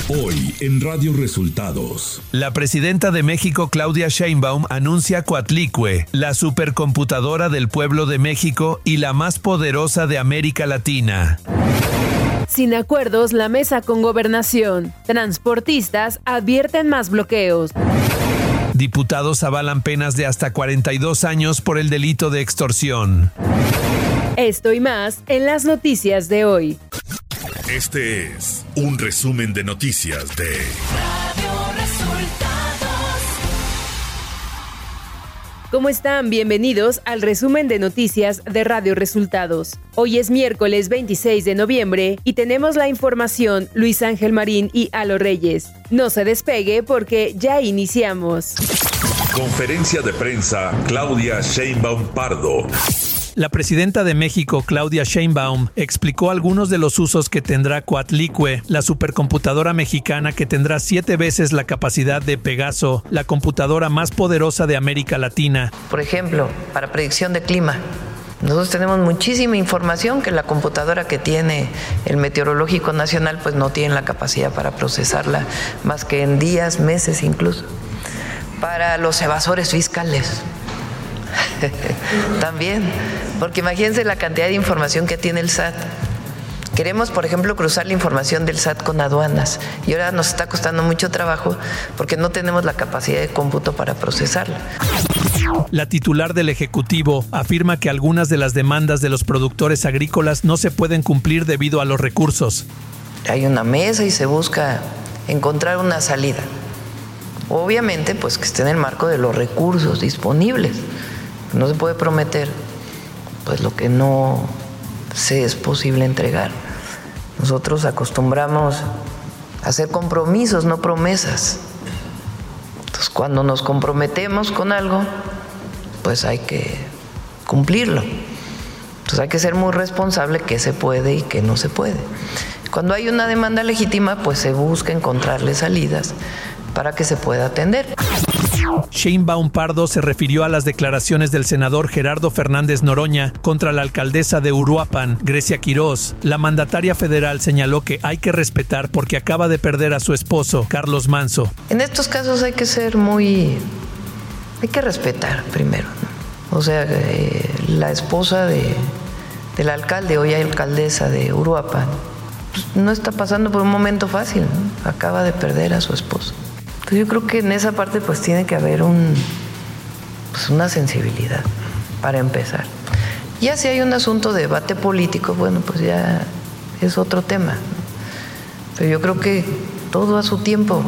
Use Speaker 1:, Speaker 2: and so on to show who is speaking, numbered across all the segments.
Speaker 1: Hoy en Radio Resultados.
Speaker 2: La presidenta de México, Claudia Sheinbaum, anuncia Coatlicue, la supercomputadora del pueblo de México y la más poderosa de América Latina.
Speaker 3: Sin acuerdos, la mesa con Gobernación. Transportistas advierten más bloqueos.
Speaker 2: Diputados avalan penas de hasta 42 años por el delito de extorsión.
Speaker 3: Esto y más en las noticias de hoy.
Speaker 1: Este es un resumen de noticias de Radio Resultados.
Speaker 3: ¿Cómo están? Bienvenidos al resumen de noticias de Radio Resultados. Hoy es miércoles 26 de noviembre y tenemos la información Luis Ángel Marín y Alo Reyes. No se despegue porque ya iniciamos.
Speaker 1: Conferencia de prensa Claudia Sheinbaum Pardo.
Speaker 2: La presidenta de México, Claudia Sheinbaum, explicó algunos de los usos que tendrá Coatlicue, la supercomputadora mexicana que tendrá 7 veces la capacidad de Pegaso, la computadora más poderosa de América Latina.
Speaker 4: Por ejemplo, para predicción de clima. Nosotros tenemos muchísima información que la computadora que tiene el Meteorológico Nacional pues no tiene la capacidad para procesarla más que en días, meses incluso. Para los evasores fiscales. También, porque imagínense la cantidad de información que tiene el SAT. Queremos, por ejemplo, cruzar la información del SAT con aduanas y ahora nos está costando mucho trabajo porque no tenemos la capacidad de cómputo para procesarla.
Speaker 2: La titular del Ejecutivo afirma que algunas de las demandas de los productores agrícolas no se pueden cumplir debido a los recursos.
Speaker 4: Hay una mesa y se busca encontrar una salida. Obviamente, pues que esté en el marco de los recursos disponibles. No se puede prometer pues lo que no se es posible entregar. Nosotros acostumbramos a hacer compromisos, no promesas. Entonces, cuando nos comprometemos con algo, pues hay que cumplirlo. Entonces hay que ser muy responsable qué se puede y qué no se puede. Cuando hay una demanda legítima, pues se busca encontrarle salidas para que se pueda atender.
Speaker 2: Sheinbaum Pardo se refirió a las declaraciones del senador Gerardo Fernández Noroña contra la alcaldesa de Uruapan, Grecia Quirós. La mandataria federal señaló que hay que respetar porque acaba de perder a su esposo, Carlos Manzo.
Speaker 4: En estos casos hay que ser hay que respetar primero, ¿no? O sea, la esposa del alcalde, hoy alcaldesa de Uruapan, pues no está pasando por un momento fácil, ¿no? Acaba de perder a su esposo. Yo creo que en esa parte pues tiene que haber una sensibilidad para empezar. Ya si hay un asunto de debate político, bueno, pues ya es otro tema. Pero yo creo que todo a su tiempo.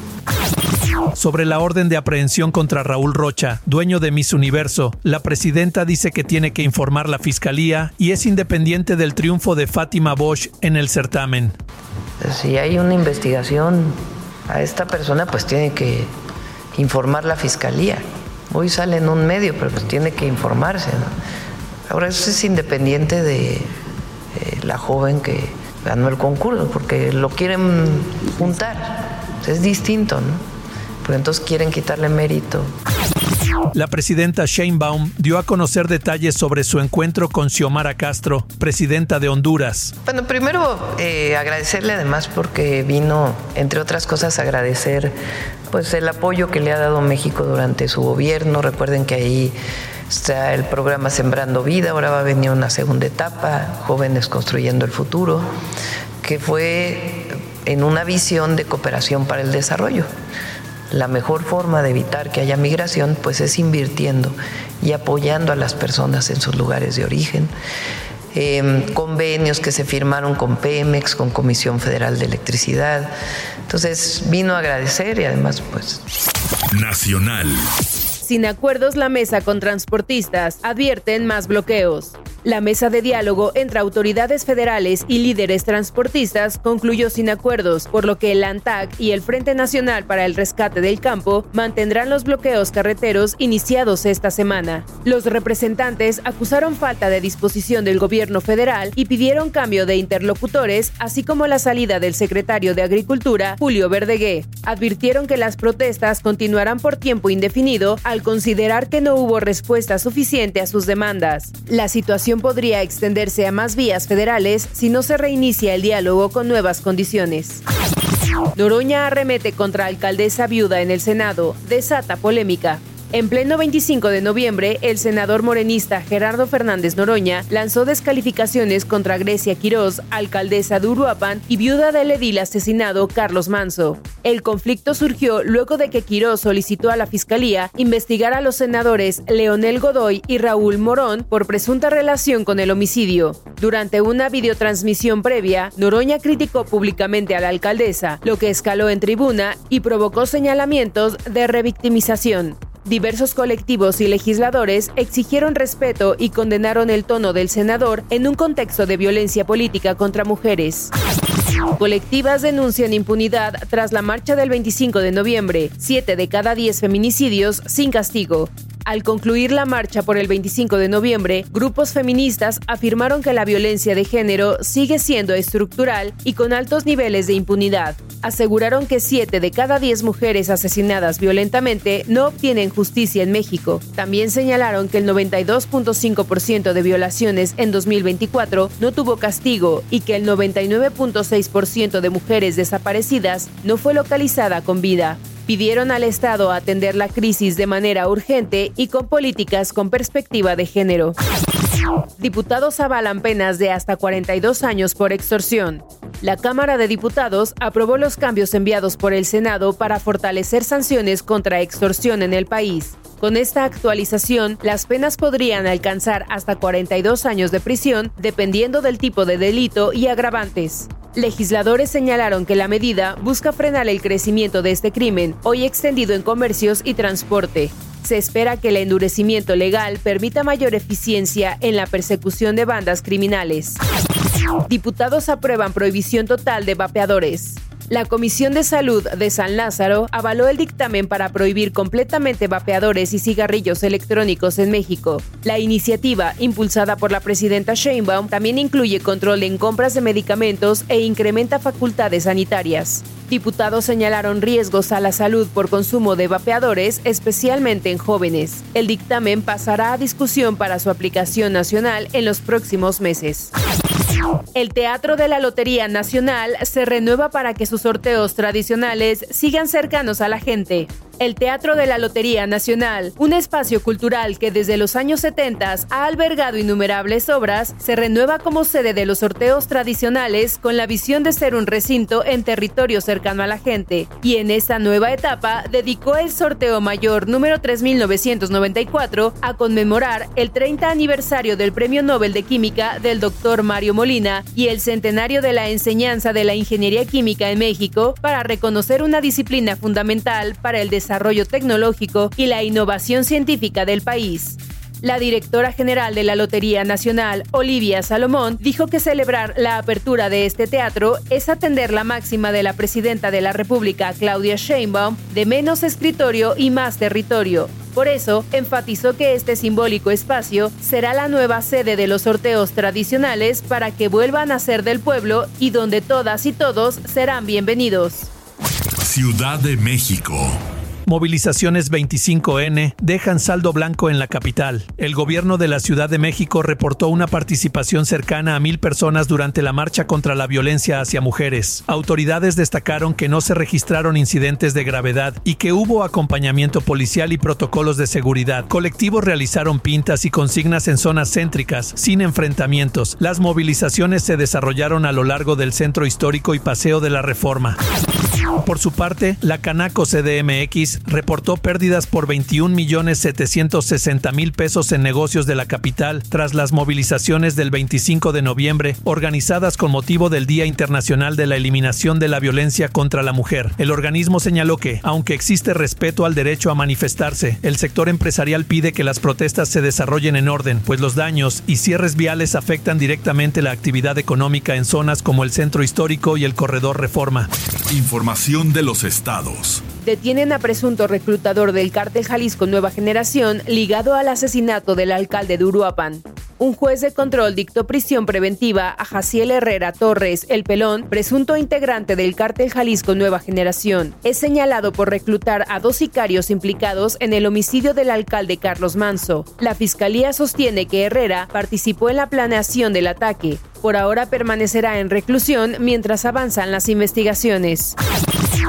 Speaker 2: Sobre la orden de aprehensión contra Raúl Rocha, dueño de Miss Universo, la presidenta dice que tiene que informar la fiscalía y es independiente del triunfo de Fátima Bosch en el certamen.
Speaker 4: Si hay una investigación a esta persona, pues tiene que informar la fiscalía. Hoy sale en un medio, pero pues tiene que informarse, ¿no? Ahora eso es independiente de la joven que ganó el concurso, porque lo quieren juntar. Es distinto, ¿no? Pero entonces quieren quitarle mérito.
Speaker 2: La presidenta Sheinbaum dio a conocer detalles sobre su encuentro con Xiomara Castro, presidenta de Honduras.
Speaker 4: Bueno, primero agradecerle además porque vino, entre otras cosas, a agradecer pues el apoyo que le ha dado México durante su gobierno. Recuerden que ahí está el programa Sembrando Vida, ahora va a venir una segunda etapa, Jóvenes Construyendo el Futuro, que fue en una visión de cooperación para el desarrollo. La mejor forma de evitar que haya migración pues es invirtiendo y apoyando a las personas en sus lugares de origen. Convenios que se firmaron con Pemex, con Comisión Federal de Electricidad. Entonces vino a agradecer y además pues...
Speaker 1: Nacional.
Speaker 3: Sin acuerdos, la mesa con transportistas advierten más bloqueos. La mesa de diálogo entre autoridades federales y líderes transportistas concluyó sin acuerdos, por lo que el ANTAC y el Frente Nacional para el Rescate del Campo mantendrán los bloqueos carreteros iniciados esta semana. Los representantes acusaron falta de disposición del gobierno federal y pidieron cambio de interlocutores, así como la salida del secretario de Agricultura, Julio Verdegué. Advirtieron que las protestas continuarán por tiempo indefinido al considerar que no hubo respuesta suficiente a sus demandas. La situación podría extenderse a más vías federales si no se reinicia el diálogo con nuevas condiciones. Noroña arremete contra alcaldesa viuda en el Senado, desata polémica. En pleno 25 de noviembre, el senador morenista Gerardo Fernández Noroña lanzó descalificaciones contra Grecia Quirós, alcaldesa de Uruapan y viuda del edil asesinado Carlos Manso. El conflicto surgió luego de que Quirós solicitó a la Fiscalía investigar a los senadores Leonel Godoy y Raúl Morón por presunta relación con el homicidio. Durante una videotransmisión previa, Noroña criticó públicamente a la alcaldesa, lo que escaló en tribuna y provocó señalamientos de revictimización. Diversos colectivos y legisladores exigieron respeto y condenaron el tono del senador en un contexto de violencia política contra mujeres. Colectivas denuncian impunidad tras la marcha del 25 de noviembre, 7 de cada 10 feminicidios sin castigo. Al concluir la marcha por el 25 de noviembre, grupos feministas afirmaron que la violencia de género sigue siendo estructural y con altos niveles de impunidad. Aseguraron que 7 de cada 10 mujeres asesinadas violentamente no obtienen justicia en México. También señalaron que el 92.5% de violaciones en 2024 no tuvo castigo y que el 99.6% de mujeres desaparecidas no fue localizada con vida. Pidieron al Estado atender la crisis de manera urgente y con políticas con perspectiva de género. Diputados avalan penas de hasta 42 años por extorsión. La Cámara de Diputados aprobó los cambios enviados por el Senado para fortalecer sanciones contra extorsión en el país. Con esta actualización, las penas podrían alcanzar hasta 42 años de prisión, dependiendo del tipo de delito y agravantes. Legisladores señalaron que la medida busca frenar el crecimiento de este crimen, hoy extendido en comercios y transporte. Se espera que el endurecimiento legal permita mayor eficiencia en la persecución de bandas criminales. Diputados aprueban prohibición total de vapeadores. La Comisión de Salud de San Lázaro avaló el dictamen para prohibir completamente vapeadores y cigarrillos electrónicos en México. La iniciativa, impulsada por la presidenta Sheinbaum, también incluye control en compras de medicamentos e incrementa facultades sanitarias. Diputados señalaron riesgos a la salud por consumo de vapeadores, especialmente en jóvenes. El dictamen pasará a discusión para su aplicación nacional en los próximos meses. El Teatro de la Lotería Nacional se renueva para que sus sorteos tradicionales sigan cercanos a la gente. El Teatro de la Lotería Nacional, un espacio cultural que desde los años 70 ha albergado innumerables obras, se renueva como sede de los sorteos tradicionales con la visión de ser un recinto en territorio cercano a la gente. Y en esta nueva etapa dedicó el sorteo mayor número 3994 a conmemorar el 30 aniversario del Premio Nobel de Química del Dr. Mario Molina y el centenario de la enseñanza de la ingeniería química en México para reconocer una disciplina fundamental para el desarrollo tecnológico y la innovación científica del país. La directora general de la Lotería Nacional, Olivia Salomón, dijo que celebrar la apertura de este teatro es atender la máxima de la presidenta de la República, Claudia Sheinbaum, de menos escritorio y más territorio. Por eso, enfatizó que este simbólico espacio será la nueva sede de los sorteos tradicionales para que vuelvan a ser del pueblo y donde todas y todos serán bienvenidos.
Speaker 1: Ciudad de México.
Speaker 2: Movilizaciones 25N dejan saldo blanco en la capital. El gobierno de la Ciudad de México reportó una participación cercana a 1,000 personas durante la marcha contra la violencia hacia mujeres. Autoridades destacaron que no se registraron incidentes de gravedad y que hubo acompañamiento policial y protocolos de seguridad. Colectivos realizaron pintas y consignas en zonas céntricas, sin enfrentamientos. Las movilizaciones se desarrollaron a lo largo del Centro Histórico y Paseo de la Reforma. Por su parte, la Canaco CDMX reportó pérdidas por 21.760.000 pesos en negocios de la capital tras las movilizaciones del 25 de noviembre organizadas con motivo del Día Internacional de la Eliminación de la Violencia contra la Mujer. El organismo señaló que, aunque existe respeto al derecho a manifestarse, el sector empresarial pide que las protestas se desarrollen en orden, pues los daños y cierres viales afectan directamente la actividad económica en zonas como el Centro Histórico y el Corredor Reforma.
Speaker 1: Información de los estados.
Speaker 3: Detienen a presunto reclutador del Cártel Jalisco Nueva Generación ligado al asesinato del alcalde de Uruapan. Un juez de control dictó prisión preventiva a Jaciel Herrera Torres, El Pelón, presunto integrante del Cártel Jalisco Nueva Generación. Es señalado por reclutar a 2 sicarios implicados en el homicidio del alcalde Carlos Manso. La fiscalía sostiene que Herrera participó en la planeación del ataque. Por ahora permanecerá en reclusión mientras avanzan las investigaciones.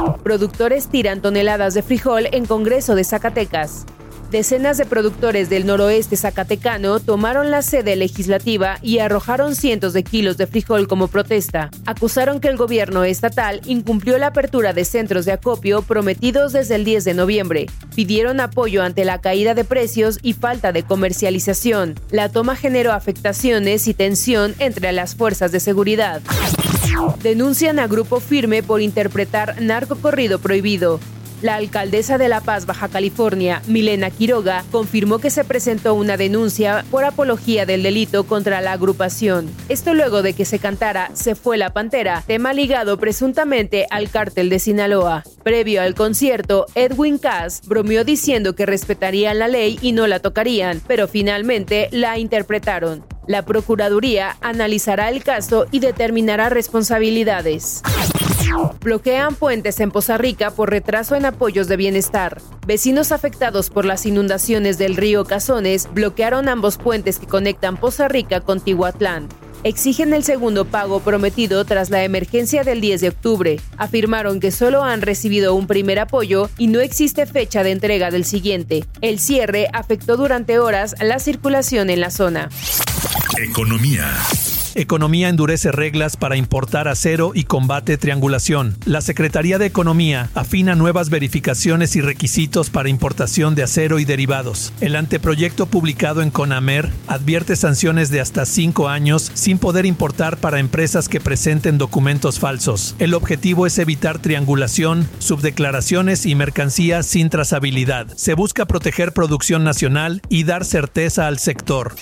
Speaker 3: Productores tiran toneladas de frijol en Congreso de Zacatecas. Decenas de productores del noroeste zacatecano tomaron la sede legislativa y arrojaron cientos de kilos de frijol como protesta. Acusaron que el gobierno estatal incumplió la apertura de centros de acopio prometidos desde el 10 de noviembre. Pidieron apoyo ante la caída de precios y falta de comercialización. La toma generó afectaciones y tensión entre las fuerzas de seguridad. Denuncian a Grupo Firme por interpretar narcocorrido prohibido. La alcaldesa de La Paz, Baja California, Milena Quiroga, confirmó que se presentó una denuncia por apología del delito contra la agrupación. Esto luego de que se cantara Se fue la Pantera, tema ligado presuntamente al cártel de Sinaloa. Previo al concierto, Edwin Cass bromeó diciendo que respetarían la ley y no la tocarían, pero finalmente la interpretaron. La Procuraduría analizará el caso y determinará responsabilidades. Bloquean puentes en Poza Rica por retraso en apoyos de bienestar. Vecinos afectados por las inundaciones del río Cazones bloquearon ambos puentes que conectan Poza Rica con Tihuatlán. Exigen el segundo pago prometido tras la emergencia del 10 de octubre. Afirmaron que solo han recibido un primer apoyo y no existe fecha de entrega del siguiente. El cierre afectó durante horas la circulación en la zona.
Speaker 1: Economía.
Speaker 2: Economía endurece reglas para importar acero y combate triangulación. La Secretaría de Economía afina nuevas verificaciones y requisitos para importación de acero y derivados. El anteproyecto publicado en CONAMER advierte sanciones de hasta 5 años sin poder importar para empresas que presenten documentos falsos. El objetivo es evitar triangulación, subdeclaraciones y mercancías sin trazabilidad. Se busca proteger producción nacional y dar certeza al sector.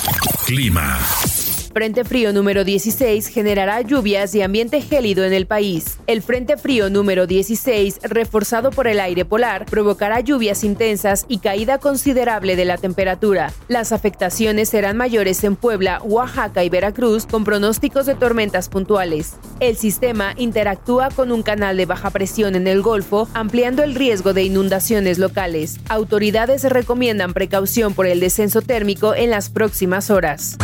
Speaker 1: Clima.
Speaker 3: Frente frío número 16 generará lluvias y ambiente gélido en el país. El Frente frío número 16, reforzado por el aire polar, provocará lluvias intensas y caída considerable de la temperatura. Las afectaciones serán mayores en Puebla, Oaxaca y Veracruz, con pronósticos de tormentas puntuales. El sistema interactúa con un canal de baja presión en el Golfo, ampliando el riesgo de inundaciones locales. Autoridades recomiendan precaución por el descenso térmico en las próximas horas.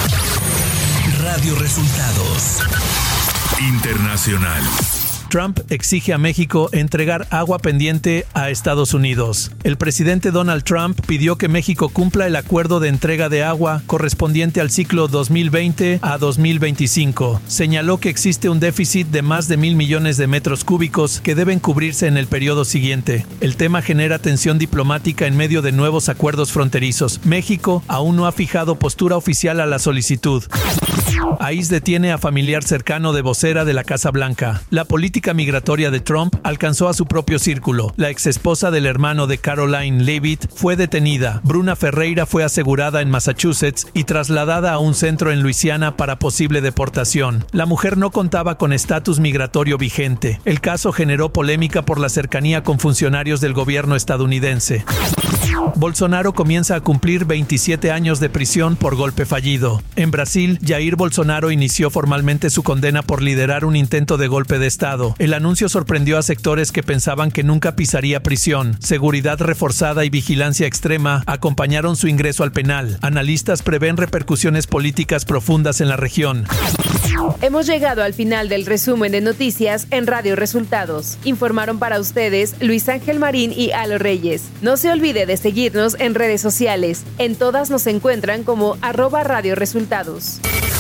Speaker 1: Radio Resultados Internacional.
Speaker 2: Trump exige a México entregar agua pendiente a Estados Unidos. El presidente Donald Trump pidió que México cumpla el acuerdo de entrega de agua correspondiente al ciclo 2020 a 2025. Señaló que existe un déficit de más de 1,000 millones de metros cúbicos que deben cubrirse en el periodo siguiente. El tema genera tensión diplomática en medio de nuevos acuerdos fronterizos. México aún no ha fijado postura oficial a la solicitud. AIS detiene a familiar cercano de vocera de la Casa Blanca. La política migratoria de Trump alcanzó a su propio círculo. La exesposa del hermano de Caroline Leavitt fue detenida. Bruna Ferreira fue asegurada en Massachusetts y trasladada a un centro en Luisiana para posible deportación. La mujer no contaba con estatus migratorio vigente. El caso generó polémica por la cercanía con funcionarios del gobierno estadounidense. Bolsonaro comienza a cumplir 27 años de prisión por golpe fallido. En Brasil, Jair Bolsonaro inició formalmente su condena por liderar un intento de golpe de Estado. El anuncio sorprendió a sectores que pensaban que nunca pisaría prisión. Seguridad reforzada y vigilancia extrema acompañaron su ingreso al penal. Analistas prevén repercusiones políticas profundas en la región.
Speaker 3: Hemos llegado al final del resumen de noticias en Radio Resultados. Informaron para ustedes Luis Ángel Marín y Alo Reyes. No se olvide de seguirnos en redes sociales. En todas nos encuentran como @Radio Resultados.